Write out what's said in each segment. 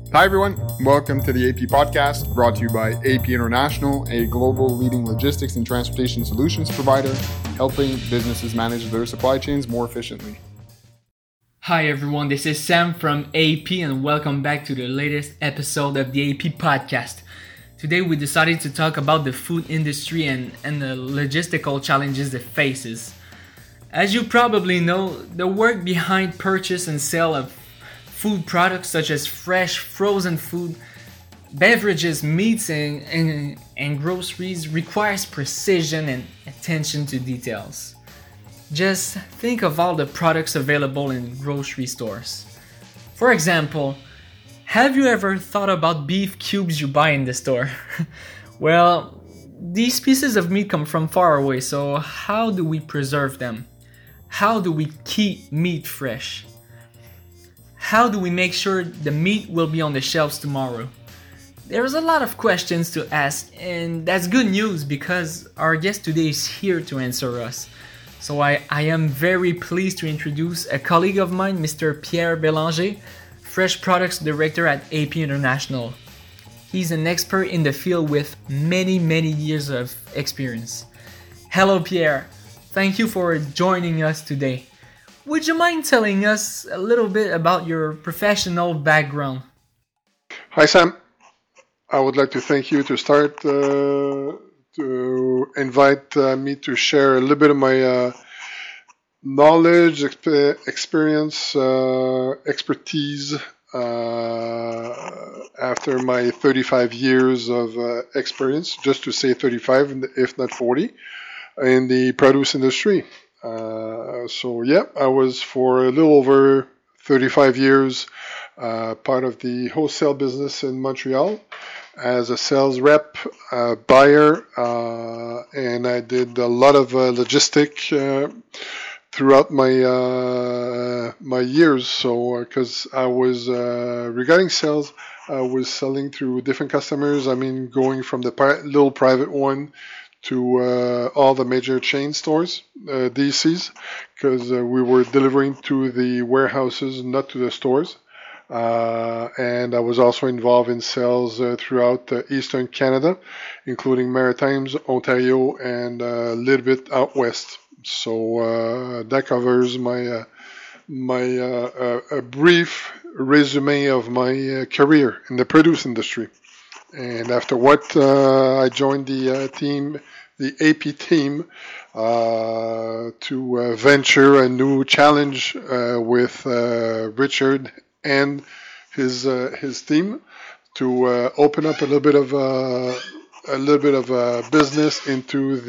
Hi everyone, welcome to the AP Podcast, brought to you by AP International, a global leading logistics and transportation solutions provider, helping businesses manage their supply chains more efficiently. Hi everyone, this is Sam from AP and welcome back to the latest episode of the AP Podcast. Today we decided to talk about the food industry and the logistical challenges it faces. As you probably know, the work behind purchase and sale of food products such as fresh, frozen food, beverages, meats, and groceries requires precision and attention to details. Just think of all the products available in grocery stores. For example, have you ever thought about beef cubes you buy in the store? Well, these pieces of meat come from far away, so how do we preserve them? How do we keep meat fresh? How do we make sure the meat will be on the shelves tomorrow? There's a lot of questions to ask, and that's good news because our guest today is here to answer us. So I am very pleased to introduce a colleague of mine, Mr. Pierre Bélanger, Fresh Products Director at AP International. He's an expert in the field with many years of experience. Hello Pierre, thank you for joining us today. Would you mind telling us a little bit about your professional background? Hi Sam, I would like to thank you to start to invite me to share a little bit of my knowledge, experience, expertise after my 35 years of experience, just to say 35 if not 40, in the produce industry. I was for a little over 35 years part of the wholesale business in Montreal as a sales rep, buyer, and I did a lot of logistic throughout my years. So because I was regarding sales, I was selling through different customers. I mean, going from the little private one to all the major chain stores, DCs, because we were delivering to the warehouses, not to the stores. And I was also involved in sales throughout Eastern Canada, including Maritimes, Ontario, and a little bit out west. So that covers my a brief resume of my career in the produce industry. And after what I joined the team, the AP team, to venture a new challenge with Richard and his team to open up a little bit of business into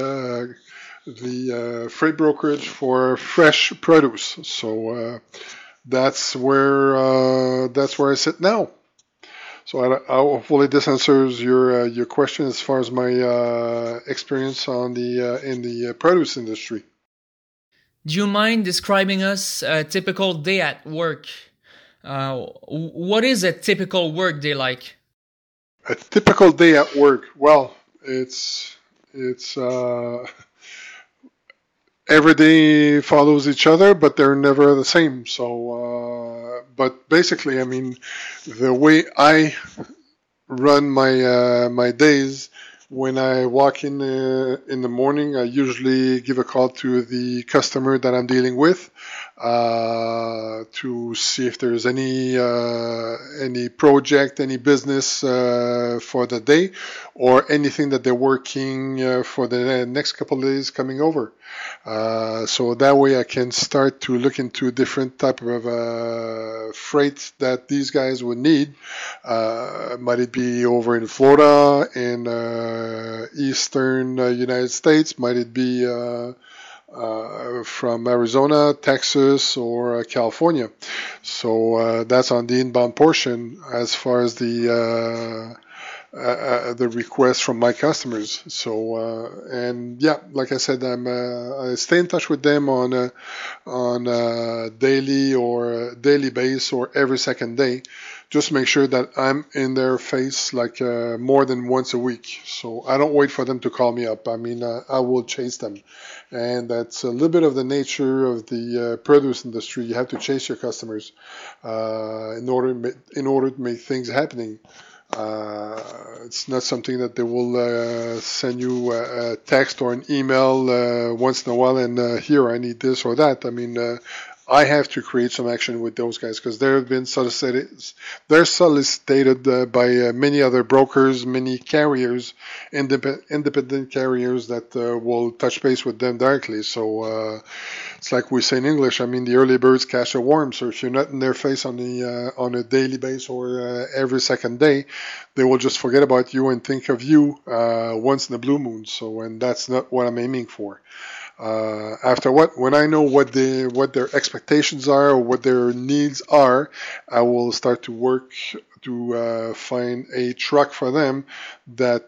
the freight brokerage for fresh produce. So that's where I sit now. So hopefully this answers your question as far as my experience in the produce industry. Do you mind describing us a typical day at work? What is a typical work day like? A typical day at work. Well, it's every day follows each other, but they're never the same. So, but basically, I mean, the way I run my days, when I walk in the morning, I usually give a call to the customer that I'm dealing with to see if there's any project, any business for the day, or anything that they're working for the next couple of days coming over. So that way I can start to look into different type of freight that these guys would need. Might it be over in Florida, in eastern United States? Might it be from Arizona, Texas, or California? So that's on the inbound portion as far as the request from my customers. So and yeah, like I said, I stay in touch with them on a daily basis or every second day just make sure that I'm in their face like more than once a week. So I don't wait for them to call me up. I mean, I will chase them. And that's a little bit of the nature of the produce industry. You have to chase your customers in order to make things happening. It's not something that they will send you a text or an email once in a while and here, I need this or that. I mean, I have to create some action with those guys because they're solicited by many other brokers, many carriers, independent carriers that will touch base with them directly. So it's like we say in English. I mean, the early birds catch a worm. So if you're not in their face on a daily basis or every second day, they will just forget about you and think of you once in a blue moon. So, and that's not what I'm aiming for. After when I know what their expectations are or what their needs are, I will start to work to find a truck for them that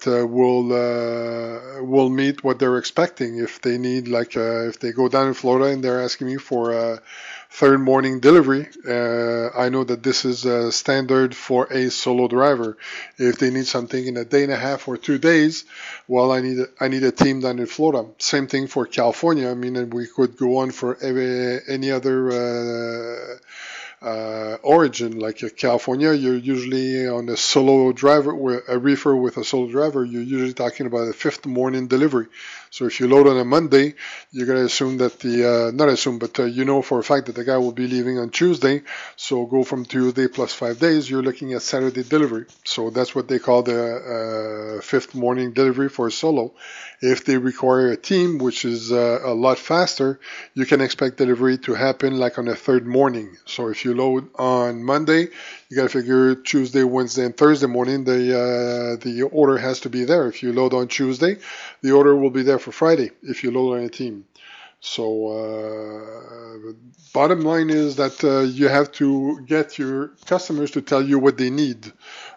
will meet what they're expecting. If they need, like, if they go down in Florida and they're asking me for a third morning delivery, I know that this is standard for a solo driver. If they need something in a day and a half or 2 days, well, I need a team down in Florida. Same thing for California. I mean, we could go on for any other origin. Like California, you're usually on a solo driver, a reefer with a solo driver, you're usually talking about a fifth morning delivery. So if you load on a Monday, you're going to assume that not assume, but you know for a fact that the guy will be leaving on Tuesday. So go from Tuesday plus 5 days, you're looking at Saturday delivery. So that's what they call the fifth morning delivery for a solo. If they require a team, which is a lot faster, you can expect delivery to happen like on a third morning. So if you load on Monday, you got to figure Tuesday, Wednesday, and Thursday morning, the order has to be there. If you load on Tuesday, the order will be there for Friday if you load on a team. So bottom line is that you have to get your customers to tell you what they need,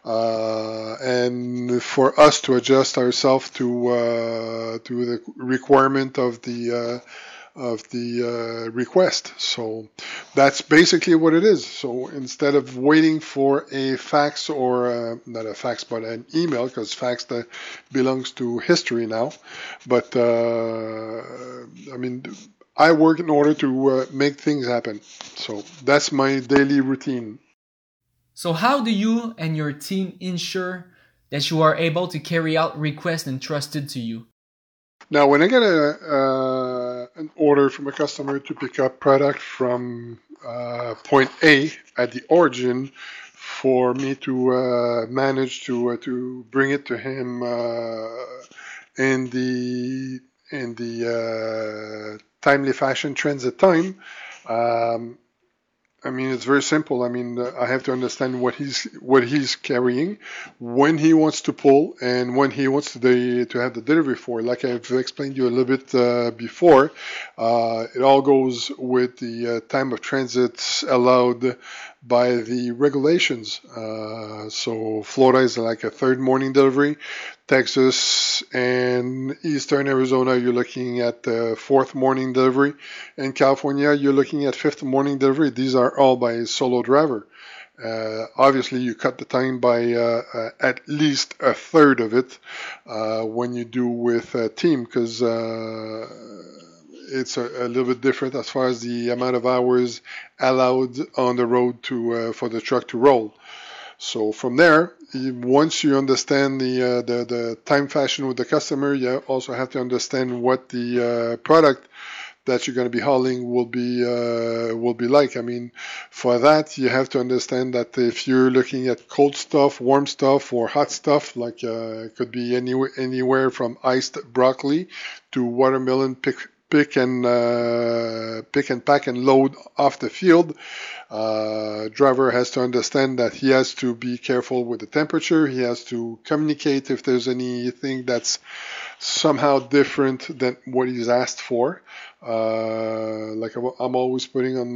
and for us to adjust ourselves to the requirement of the request. So that's basically what it is. So instead of waiting for a fax or not a fax but an email, because fax belongs to history now, but I mean, I work in order to make things happen. So that's my daily routine. So how do you and your team ensure that you are able to carry out requests entrusted to you? Now, when I get an order from a customer to pick up product from point A at the origin, for me to manage to bring it to him in the timely fashion, transit time. I mean, it's very simple. I mean, I have to understand what he's carrying, when he wants to pull, and when he wants to have the delivery for. Like I've explained to you a little bit before, it all goes with the time of transit allowed by the regulations. So Florida is like a third morning delivery. Texas and Eastern Arizona, you're looking at fourth morning delivery. In California, you're looking at fifth morning delivery. These are all by a solo driver. Obviously, you cut the time by at least a third of it when you do with a team, because it's a little bit different as far as the amount of hours allowed on the road for the truck to roll. So from there, once you understand the time fashion with the customer, you also have to understand what the product that you're going to be hauling will be like. I mean, for that, you have to understand that if you're looking at cold stuff, warm stuff, or hot stuff, like it could be anywhere from iced broccoli to watermelon pick and pack and load off the field. Driver has to understand that he has to be careful with the temperature. He has to communicate if there's anything that's somehow different than what he's asked for. Like I'm always putting on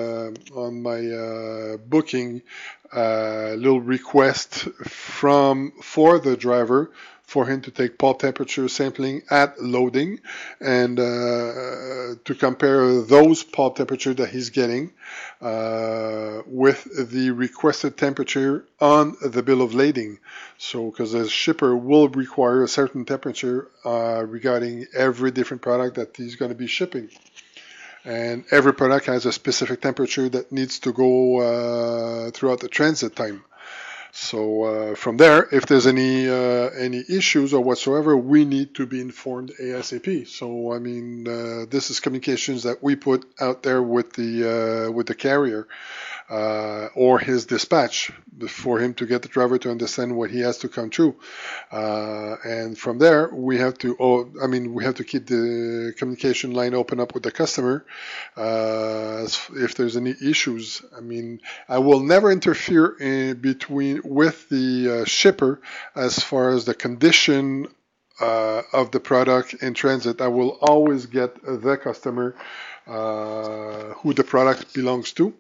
my booking little request for the driver for him to take pulp temperature sampling at loading and to compare those pulp temperature that he's getting with the requested temperature on the bill of lading. So, because the shipper will require a certain temperature regarding every different product that he's going to be shipping. And every product has a specific temperature that needs to go throughout the transit time. So from there, if there's any issues or whatsoever, we need to be informed ASAP. So I mean, this is communications that we put out there with the carrier or his dispatch for him to get the driver to understand what he has to come through. And from there, we have to keep the communication line open up with the customer if there's any issues. I mean, I will never interfere with the shipper as far as the condition of the product in transit. I will always get the customer who the product belongs to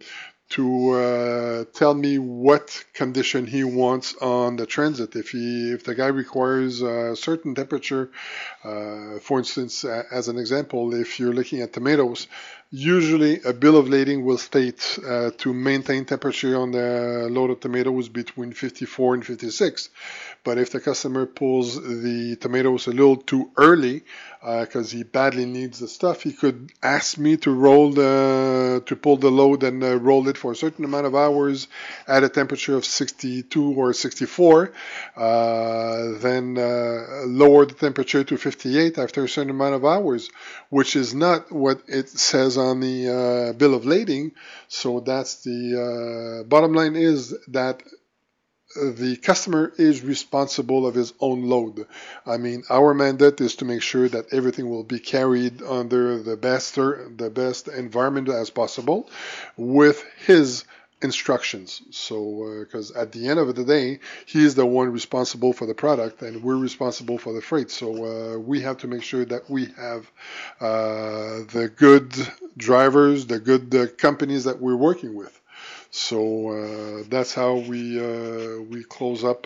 tell me what condition he wants on the transit. If the guy requires a certain temperature, for instance, as an example, if you're looking at tomatoes, usually a bill of lading will state to maintain temperature on the loaded tomatoes between 54 and 56. But if the customer pulls the tomatoes a little too early because he badly needs the stuff, he could ask me to pull the load and roll it for a certain amount of hours at a temperature of 62 or 64, then lower the temperature to 58 after a certain amount of hours, which is not what it says on the bill of lading. So that's the bottom line, is that the customer is responsible of his own load. I mean, our mandate is to make sure that everything will be carried under the best environment as possible with his instructions. So, because at the end of the day, he is the one responsible for the product and we're responsible for the freight. So we have to make sure that we have the good drivers, the good companies that we're working with. So that's how we close up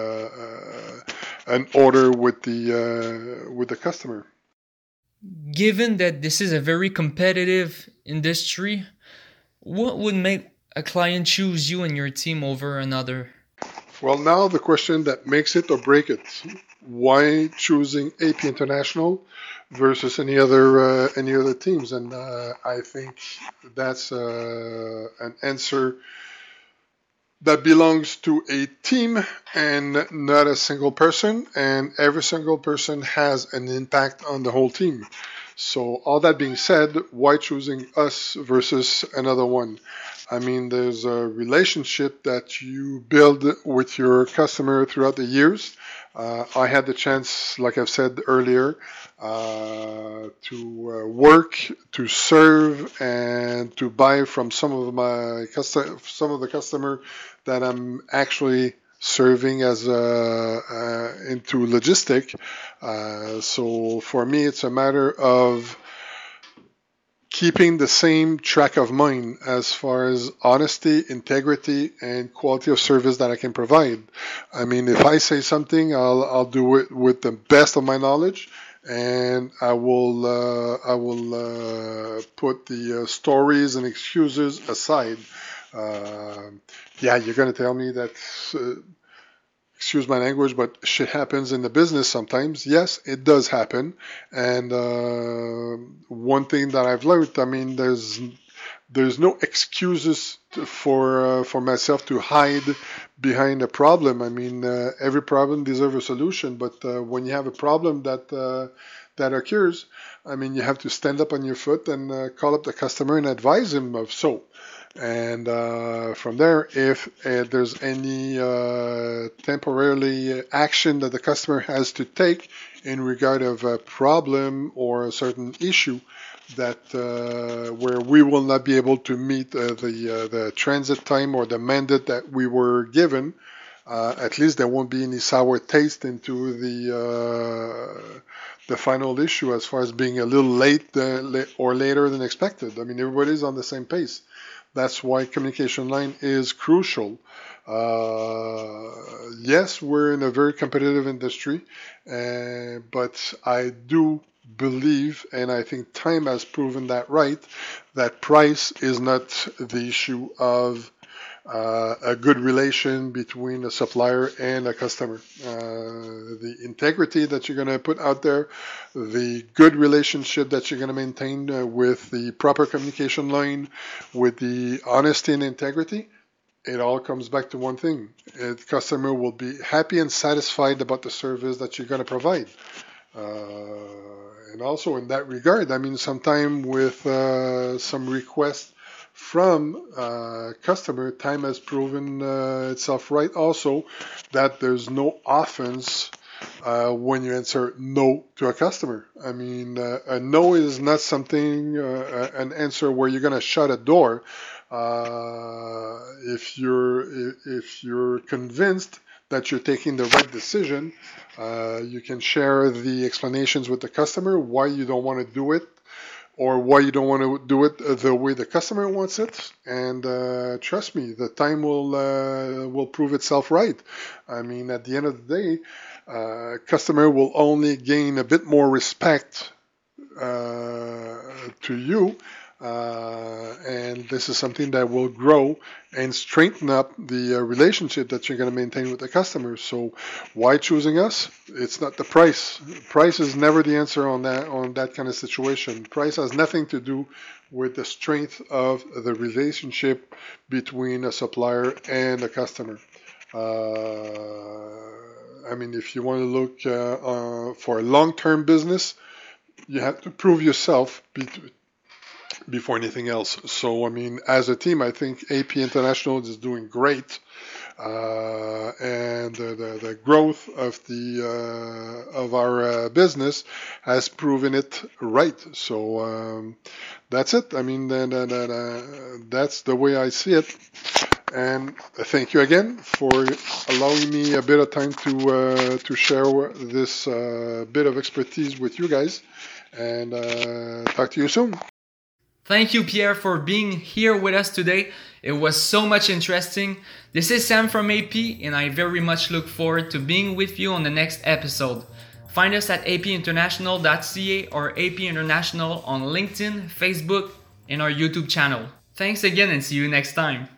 an order with the customer. Given that this is a very competitive industry, what would make a client choose you and your team over another? Well, now the question that makes it or break it: why choosing AP International versus any other teams? And I think that's an answer that belongs to a team and not a single person, and every single person has an impact on the whole team. So all that being said, why choosing us versus another one? I mean, there's a relationship that you build with your customer throughout the years. I had the chance, like I've said earlier, to work, to serve, and to buy from some of the customer that I'm actually serving as into logistic. So for me, it's a matter of keeping the same track of mind as far as honesty, integrity, and quality of service that I can provide. I mean, if I say something, I'll do it with the best of my knowledge, and I will put the stories and excuses aside. You're going to tell me that. Excuse my language, but shit happens in the business sometimes. Yes, it does happen. And one thing that I've learned, I mean, there's no excuses for myself to hide behind a problem. I mean, every problem deserves a solution, but when you have a problem that occurs, I mean, you have to stand up on your foot and call up the customer and advise him of so. And from there, if there's any temporarily action that the customer has to take in regard of a problem or a certain issue that where we will not be able to meet the transit time or the mandate that we were given, at least there won't be any sour taste into the final issue as far as being a little late or later than expected. I mean, everybody's on the same pace. That's why communication line is crucial. yes, we're in a very competitive industry, but I do believe, and I think time has proven that right, that price is not the issue of a good relation between a supplier and a customer. The integrity that you're going to put out there, the good relationship that you're going to maintain with the proper communication line, with the honesty and integrity, it all comes back to one thing. The customer will be happy and satisfied about the service that you're going to provide. And also in that regard, I mean, sometime with some requests from customer, time has proven itself right also that there's no offense when you answer no to a customer. I mean, a no is not something, an answer where you're going to shut a door. If you're convinced that you're taking the right decision, you can share the explanations with the customer why you don't want to do it, or why you don't want to do it the way the customer wants it. And trust me, the time will prove itself right. I mean, at the end of the day, customer will only gain a bit more respect to you. And this is something that will grow and strengthen up the relationship that you're going to maintain with the customer. So why choosing us? It's not the price. Price is never the answer on that kind of situation. Price has nothing to do with the strength of the relationship between a supplier and a customer. I mean, if you want to look for a long-term business, you have to prove yourself before anything else. So, I mean, as a team, I think AP International is doing great, and the growth of our business has proven it right. So that's it. I mean, that's the way I see it. And thank you again for allowing me a bit of time to share this bit of expertise with you guys. And talk to you soon. Thank you, Pierre, for being here with us today. It was so much interesting. This is Sam from AP, and I very much look forward to being with you on the next episode. Find us at apinternational.ca or AP International on LinkedIn, Facebook, and our YouTube channel. Thanks again and see you next time.